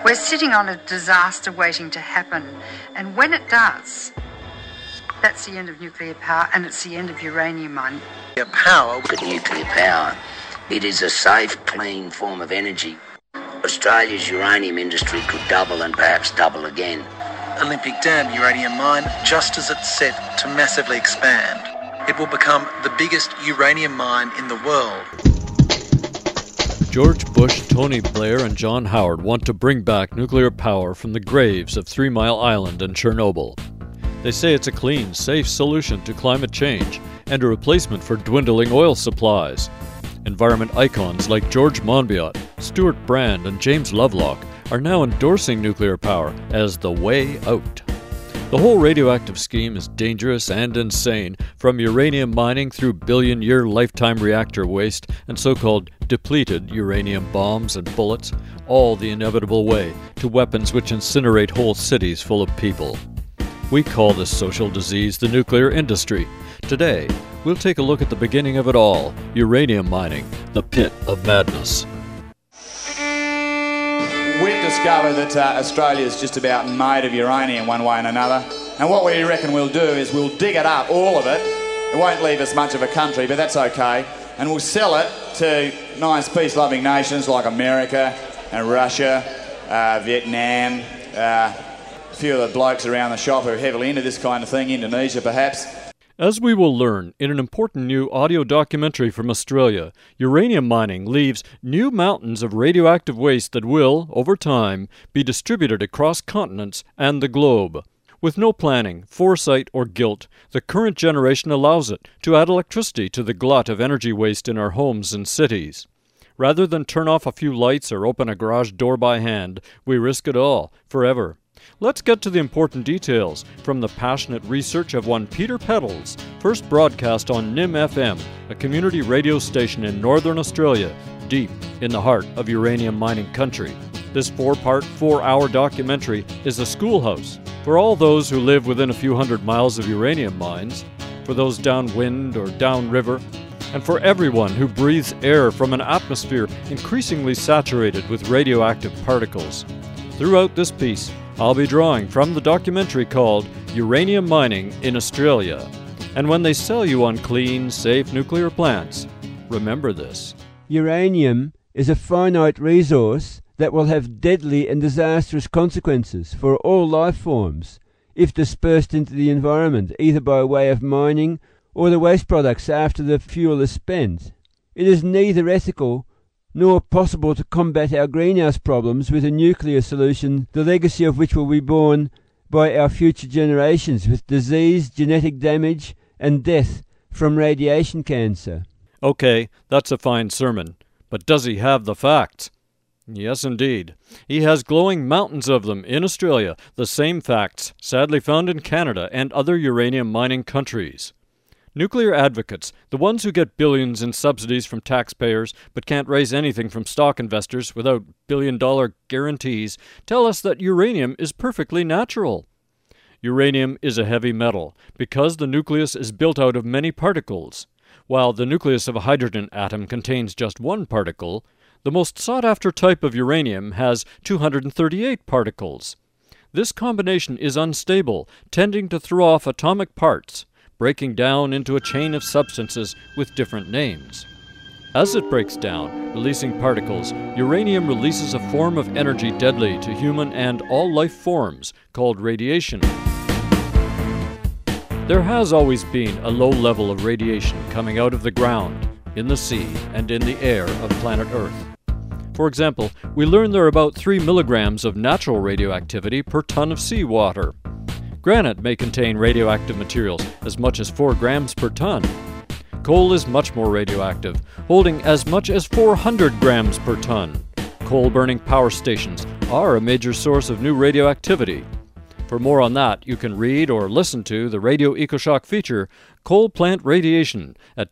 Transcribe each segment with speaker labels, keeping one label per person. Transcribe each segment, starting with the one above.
Speaker 1: We're sitting on a disaster waiting to happen, and when it does, that's the end of nuclear power, and it's the end of uranium mining.
Speaker 2: Nuclear power, it is a safe, clean form of energy. Australia's uranium industry could double and perhaps double again.
Speaker 3: Olympic Dam uranium mine, just as it's set to massively expand. It will become the biggest uranium mine in the world.
Speaker 4: George Bush, Tony Blair, and John Howard want to bring back nuclear power from the graves of 3 Mile Island and Chernobyl. They say it's a clean, safe solution to climate change and a replacement for dwindling oil supplies. Environment icons like George Monbiot, Stuart Brand, and James Lovelock are now endorsing nuclear power as the way out. The whole radioactive scheme is dangerous and insane, from uranium mining through billion-year lifetime reactor waste and so-called depleted uranium bombs and bullets, all the inevitable way to weapons which incinerate whole cities full of people. We call this social disease the nuclear industry. Today, we'll take a look at the beginning of it all, uranium mining, the pit of madness.
Speaker 5: We've discovered that Australia's just about made of uranium one way and another. And what we reckon we'll do is we'll dig it up, all of it. It won't leave us much of a country, but that's okay. And we'll sell it to nice peace-loving nations like America and Russia, Vietnam, a few of the blokes around the shop who are heavily into this kind of thing, Indonesia perhaps.
Speaker 4: As we will learn in an important new audio documentary from Australia, uranium mining leaves new mountains of radioactive waste that will, over time, be distributed across continents and the globe. With no planning, foresight, or guilt, the current generation allows it to add electricity to the glut of energy waste in our homes and cities. Rather than turn off a few lights or open a garage door by hand, we risk it all, forever. Let's get to the important details from the passionate research of one Peter Peddles, first broadcast on NIM FM, a community radio station in northern Australia, deep in the heart of uranium mining country. This 4-part, 4-hour documentary is a schoolhouse for all those who live within a few hundred miles of uranium mines, for those downwind or downriver, and for everyone who breathes air from an atmosphere increasingly saturated with radioactive particles. Throughout this piece, I'll be drawing from the documentary called Uranium Mining in Australia. And when they sell you on clean, safe nuclear plants, remember this.
Speaker 6: Uranium is a finite resource that will have deadly and disastrous consequences for all life forms if dispersed into the environment, either by way of mining or the waste products after the fuel is spent. It is neither ethical nor possible to combat our greenhouse problems with a nuclear solution, the legacy of which will be borne by our future generations with disease, genetic damage, and death from radiation cancer.
Speaker 4: Okay, that's a fine sermon, but does he have the facts? Yes, indeed. He has glowing mountains of them in Australia, the same facts sadly found in Canada and other uranium mining countries. Nuclear advocates, the ones who get billions in subsidies from taxpayers but can't raise anything from stock investors without billion-dollar guarantees, tell us that uranium is perfectly natural. Uranium is a heavy metal because the nucleus is built out of many particles. While the nucleus of a hydrogen atom contains just one particle, the most sought-after type of uranium has 238 particles. This combination is unstable, tending to throw off atomic parts, breaking down into a chain of substances with different names. As it breaks down, releasing particles, uranium releases a form of energy deadly to human and all life forms, called radiation. There has always been a low level of radiation coming out of the ground, in the sea, and in the air of planet Earth. For example, we learn there are about 3 milligrams of natural radioactivity per ton of seawater. Granite may contain radioactive materials as much as 4 grams per ton. Coal is much more radioactive, holding as much as 400 grams per ton. Coal-burning power stations are a major source of new radioactivity. For more on that, you can read or listen to the Radio EcoShock feature, Coal Plant Radiation, at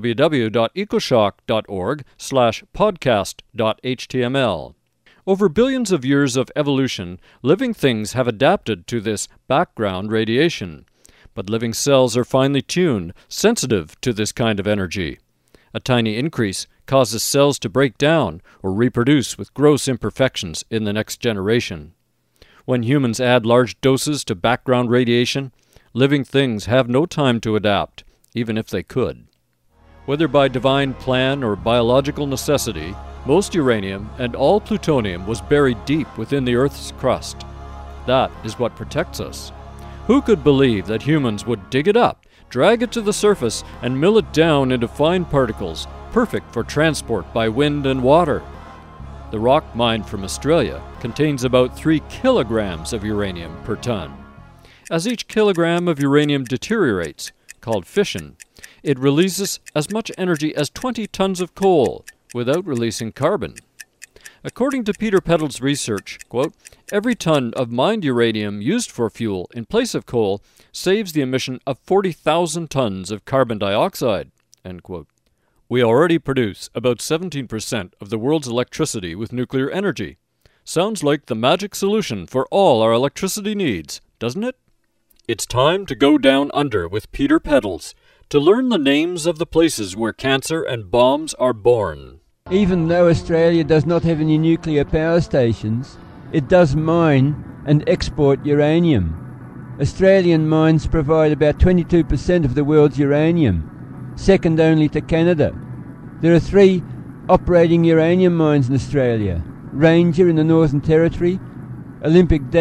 Speaker 4: www.ecoshock.org/podcast.html. Over billions of years of evolution, living things have adapted to this background radiation. But living cells are finely tuned, sensitive to this kind of energy. A tiny increase causes cells to break down or reproduce with gross imperfections in the next generation. When humans add large doses to background radiation, living things have no time to adapt, even if they could. Whether by divine plan or biological necessity, most uranium and all plutonium was buried deep within the Earth's crust. That is what protects us. Who could believe that humans would dig it up, drag it to the surface, and mill it down into fine particles, perfect for transport by wind and water? The rock mined from Australia contains about 3 kilograms of uranium per ton. As each kilogram of uranium deteriorates, called fission, it releases as much energy as 20 tons of coal without releasing carbon. According to Peter Peddle's research, quote, every ton of mined uranium used for fuel in place of coal saves the emission of 40,000 tons of carbon dioxide, end quote. We already produce about 17% of the world's electricity with nuclear energy. Sounds like the magic solution for all our electricity needs, doesn't it? It's time to go down under with Peter Peddles to learn the names of the places where cancer and bombs are born.
Speaker 6: Even though Australia does not have any nuclear power stations, it does mine and export uranium. Australian mines provide about 22% of the world's uranium, second only to Canada. There are 3 operating uranium mines in Australia: Ranger in the Northern Territory, Olympic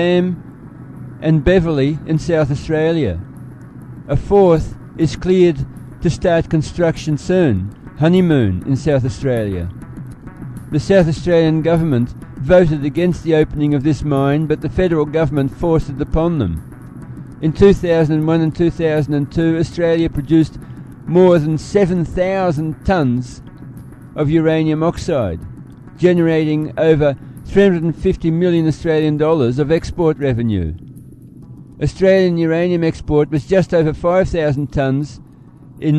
Speaker 6: Dam, and Beverley in South Australia. A 4th is cleared to start construction soon, Honeymoon in South Australia. The South Australian government voted against the opening of this mine, but the federal government forced it upon them. In 2001 and 2002, Australia produced more than 7,000 tonnes of uranium oxide, generating over 350 million Australian dollars of export revenue. Australian uranium export was just over 5,000 tonnes in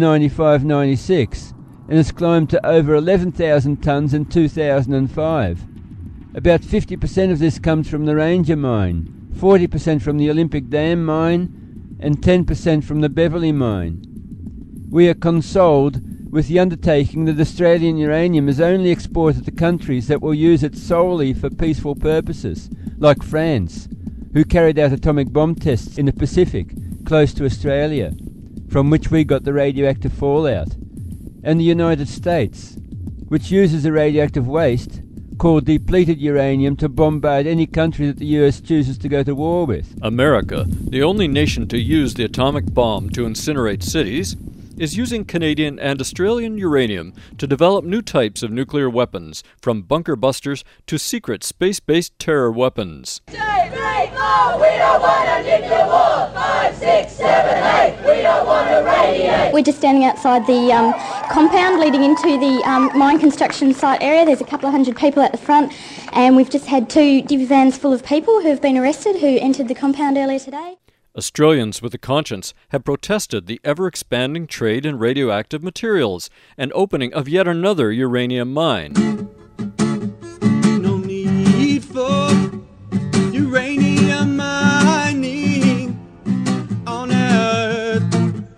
Speaker 6: 95-96 and has climbed to over 11,000 tonnes in 2005. About 50% of this comes from the Ranger mine, 40% from the Olympic Dam mine, and 10% from the Beverley mine. We are consoled with the undertaking that Australian uranium is only exported to countries that will use it solely for peaceful purposes, like France, who carried out atomic bomb tests in the Pacific, close to Australia, from which we got the radioactive fallout, and the United States, which uses a radioactive waste called depleted uranium to bombard any country that the US chooses to go to war with.
Speaker 4: America, the only nation to use the atomic bomb to incinerate cities, is using Canadian and Australian uranium to develop new types of nuclear weapons, from bunker busters to secret space-based terror weapons.
Speaker 7: 2, 3, 4, we don't want a nuclear war. 5, 6, 7, 8, we don't want to radiate.
Speaker 8: We're just standing outside the compound leading into the mine construction site area. There's a couple of hundred people at the front, and we've just had 2 divvy vans full of people who have been arrested who entered the compound earlier today.
Speaker 4: Australians with a conscience have protested the ever-expanding trade in radioactive materials and opening of yet another uranium mine.
Speaker 9: No need for uranium mining on Earth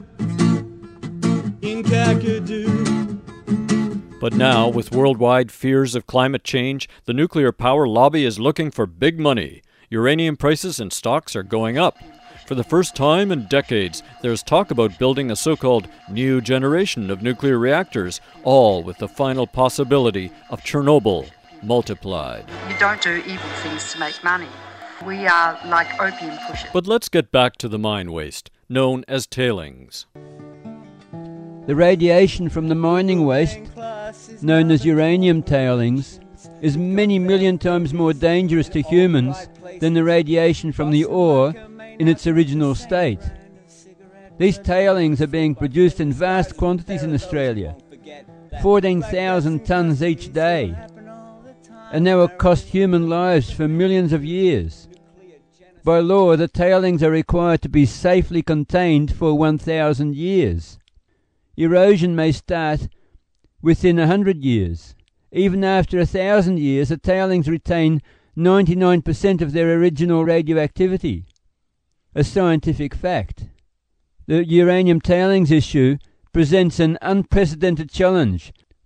Speaker 9: in Kakadu.
Speaker 4: But now, with worldwide fears of climate change, the nuclear power lobby is looking for big money. Uranium prices and stocks are going up. For the first time in decades, there's talk about building a so-called new generation of nuclear reactors, all with the final possibility of Chernobyl multiplied.
Speaker 1: You don't do evil things to make money. We are like opium pushers.
Speaker 4: But let's get back to the mine waste, known as tailings.
Speaker 6: The radiation from the mining waste, known as uranium tailings, is many million times more dangerous to humans than the radiation from the ore in its original state. These tailings are being produced in vast quantities in Australia, 14,000 tonnes each day, and they will cost human lives for millions of years. By law, the tailings are required to be safely contained for 1,000 years. Erosion may start within 100 years. Even after 1,000 years, the tailings retain 99% of their original radioactivity. A scientific fact. The uranium tailings issue presents an unprecedented challenge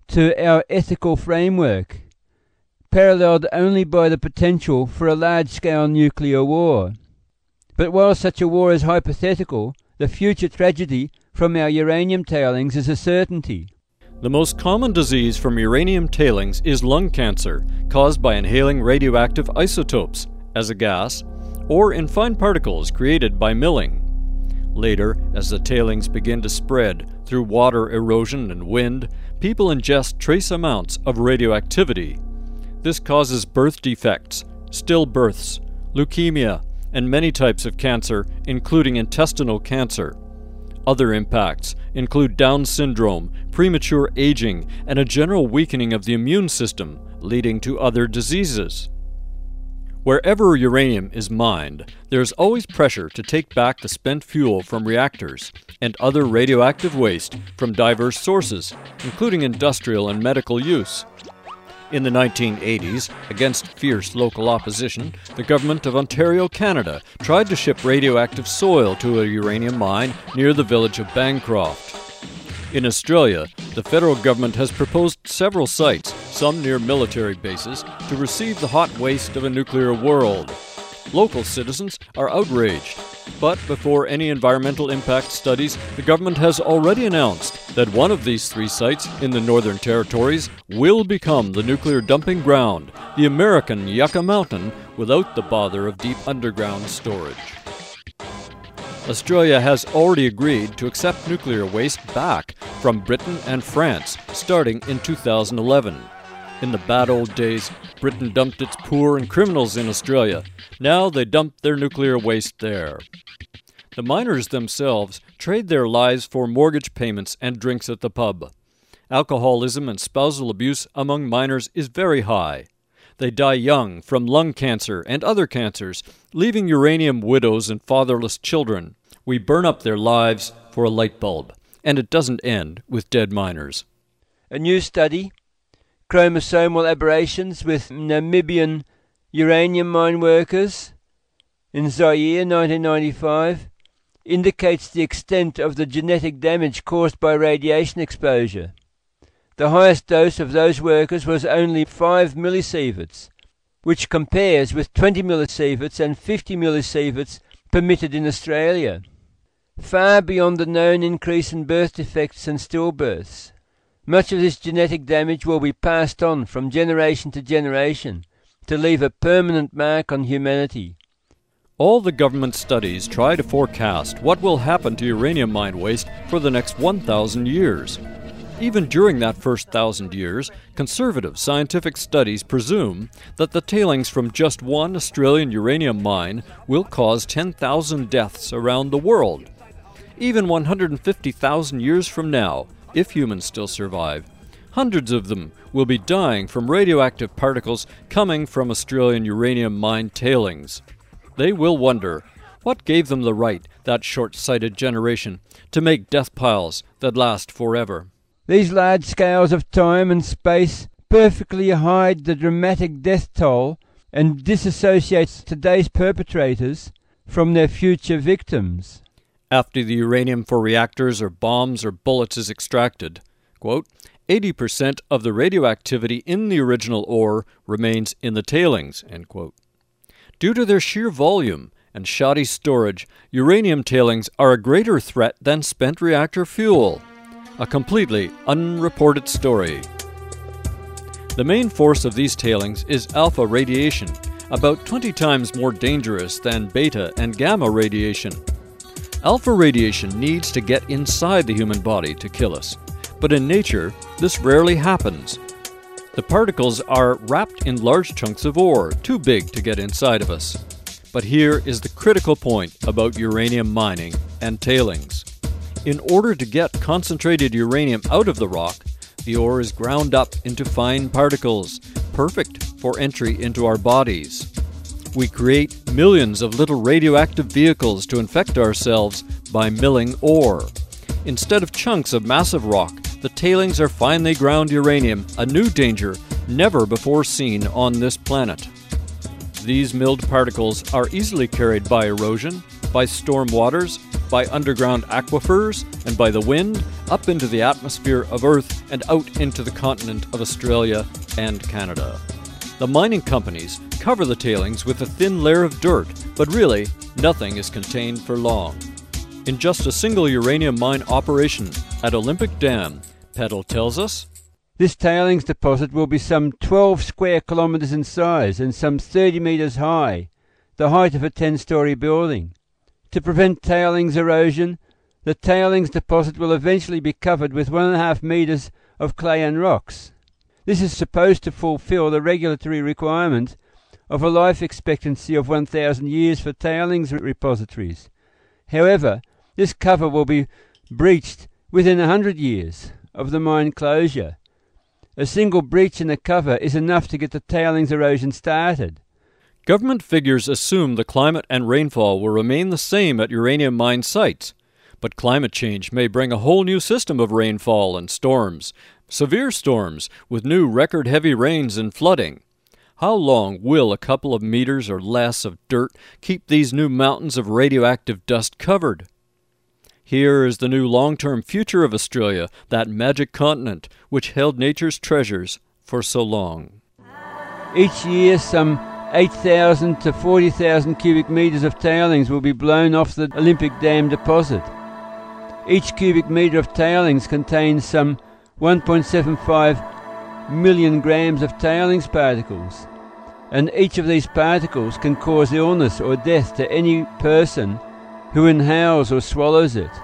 Speaker 6: to our ethical framework, paralleled only by the potential for a large-scale nuclear war. But while such a war is hypothetical, the future tragedy from our uranium tailings is a certainty.
Speaker 4: The most common disease from uranium tailings is lung cancer, caused by inhaling radioactive isotopes as a gas or in fine particles created by milling. Later, as the tailings begin to spread through water erosion and wind, people ingest trace amounts of radioactivity. This causes birth defects, stillbirths, leukemia, and many types of cancer, including intestinal cancer. Other impacts include Down syndrome, premature aging, and a general weakening of the immune system, leading to other diseases. Wherever uranium is mined, there is always pressure to take back the spent fuel from reactors and other radioactive waste from diverse sources, including industrial and medical use. In the 1980s, against fierce local opposition, the government of Ontario, Canada, tried to ship radioactive soil to a uranium mine near the village of Bancroft. In Australia, the federal government has proposed several sites, some near military bases, to receive the hot waste of a nuclear world. Local citizens are outraged, but before any environmental impact studies, the government has already announced that one of these 3 sites in the Northern Territories will become the nuclear dumping ground, the American Yucca Mountain, without the bother of deep underground storage. Australia has already agreed to accept nuclear waste back from Britain and France, starting in 2011. In the bad old days, Britain dumped its poor and criminals in Australia. Now they dump their nuclear waste there. The miners themselves trade their lives for mortgage payments and drinks at the pub. Alcoholism and spousal abuse among miners is very high. They die young from lung cancer and other cancers, leaving uranium widows and fatherless children. We burn up their lives for a light bulb, and it doesn't end with dead miners.
Speaker 6: A new study, Chromosomal Aberrations with Namibian Uranium Mine Workers in Zaire, 1995, indicates the extent of the genetic damage caused by radiation exposure. The highest dose of those workers was only 5 millisieverts, which compares with 20 millisieverts and 50 millisieverts permitted in Australia, far beyond the known increase in birth defects and stillbirths. Much of this genetic damage will be passed on from generation to generation to leave a permanent mark on humanity.
Speaker 4: All the government studies try to forecast what will happen to uranium mine waste for the next 1,000 years. Even during that first 1,000 years, conservative scientific studies presume that the tailings from just one Australian uranium mine will cause 10,000 deaths around the world. Even 150,000 years from now, if humans still survive, hundreds of them will be dying from radioactive particles coming from Australian uranium mine tailings. They will wonder, what gave them the right, that short-sighted generation, to make death piles that last forever?
Speaker 6: These large scales of time and space perfectly hide the dramatic death toll and disassociates today's perpetrators from their future victims.
Speaker 4: After the uranium for reactors or bombs or bullets is extracted, quote, 80% of the radioactivity in the original ore remains in the tailings, end quote. Due to their sheer volume and shoddy storage, uranium tailings are a greater threat than spent reactor fuel. A completely unreported story. The main force of these tailings is alpha radiation, about 20 times more dangerous than beta and gamma radiation. Alpha radiation needs to get inside the human body to kill us, but in nature, this rarely happens. The particles are wrapped in large chunks of ore, too big to get inside of us. But here is the critical point about uranium mining and tailings. In order to get concentrated uranium out of the rock, the ore is ground up into fine particles, perfect for entry into our bodies. We create millions of little radioactive vehicles to infect ourselves by milling ore. Instead of chunks of massive rock, the tailings are finely ground uranium, a new danger never before seen on this planet. These milled particles are easily carried by erosion, by storm waters, by underground aquifers, and by the wind, up into the atmosphere of Earth and out into the continent of Australia and Canada. The mining companies cover the tailings with a thin layer of dirt, but really, nothing is contained for long. In just a single uranium mine operation at Olympic Dam, Peddle tells us,
Speaker 6: this tailings deposit will be some 12 square kilometres in size and some 30 metres high, the height of a 10-storey building. To prevent tailings erosion, the tailings deposit will eventually be covered with 1.5 metres of clay and rocks. This is supposed to fulfil the regulatory requirement of a life expectancy of 1,000 years for tailings repositories. However, this cover will be breached within 100 years of the mine closure. A single breach in the cover is enough to get the tailings erosion started.
Speaker 4: Government figures assume the climate and rainfall will remain the same at uranium mine sites, but climate change may bring a whole new system of rainfall and storms, severe storms with new record-heavy rains and flooding. How long will a couple of meters or less of dirt keep these new mountains of radioactive dust covered? Here is the new long-term future of Australia, that magic continent which held nature's treasures for so long.
Speaker 6: Each year, some 8,000 to 40,000 cubic metres of tailings will be blown off the Olympic Dam deposit. Each cubic metre of tailings contains some 1.75 million grams of tailings particles, and each of these particles can cause illness or death to any person who inhales or swallows it.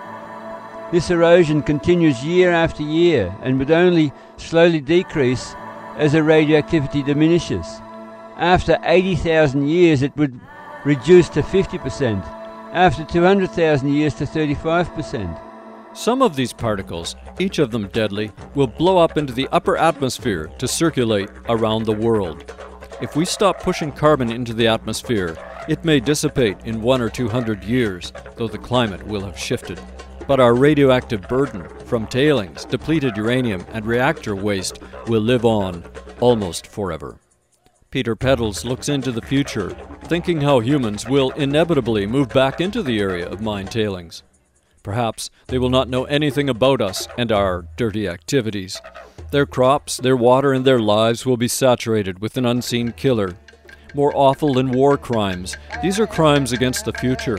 Speaker 6: This erosion continues year after year and would only slowly decrease as the radioactivity diminishes. After 80,000 years it would reduce to 50%, after 200,000 years to 35%.
Speaker 4: Some of these particles, each of them deadly, will blow up into the upper atmosphere to circulate around the world. If we stop pushing carbon into the atmosphere, it may dissipate in 100 or 200 years, though the climate will have shifted. But our radioactive burden from tailings, depleted uranium, and reactor waste will live on almost forever. Peter Peddles looks into the future, thinking how humans will inevitably move back into the area of mine tailings. Perhaps they will not know anything about us and our dirty activities. Their crops, their water, and their lives will be saturated with an unseen killer. More awful than war crimes, these are crimes against the future.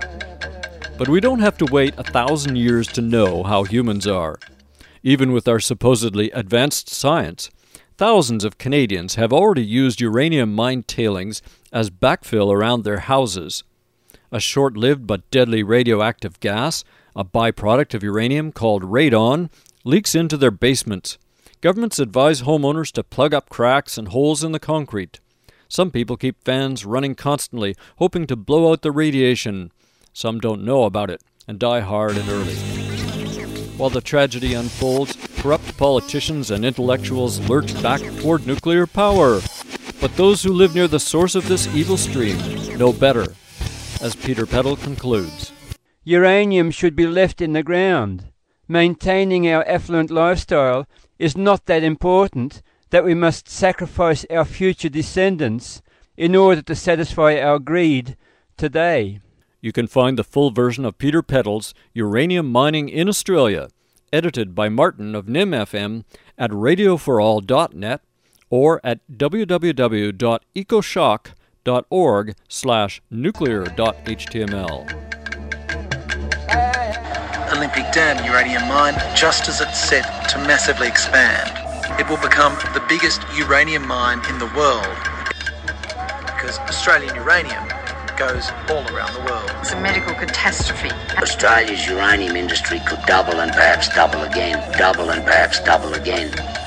Speaker 4: But we don't have to wait 1,000 years to know how humans are. Even with our supposedly advanced science, thousands of Canadians have already used uranium mine tailings as backfill around their houses. A short-lived but deadly radioactive gas, a byproduct of uranium called radon, leaks into their basements. Governments advise homeowners to plug up cracks and holes in the concrete. Some people keep fans running constantly, hoping to blow out the radiation. Some don't know about it and die hard and early. While the tragedy unfolds, corrupt politicians and intellectuals lurch back toward nuclear power. But those who live near the source of this evil stream know better, as Peter Peddle concludes.
Speaker 6: Uranium should be left in the ground. Maintaining our affluent lifestyle is not that important that we must sacrifice our future descendants in order to satisfy our greed today.
Speaker 4: You can find the full version of Peter Peddle's Uranium Mining in Australia, edited by Martin of NIM-FM, at radioforall.net or at www.ecoshock.org/nuclear.html.
Speaker 3: Olympic Dam uranium mine, just as it's set to massively expand. It will become the biggest uranium mine in the world because Australian uranium goes all around the world.
Speaker 1: It's a medical catastrophe.
Speaker 2: Australia's uranium industry could double and perhaps double again, double and perhaps double again.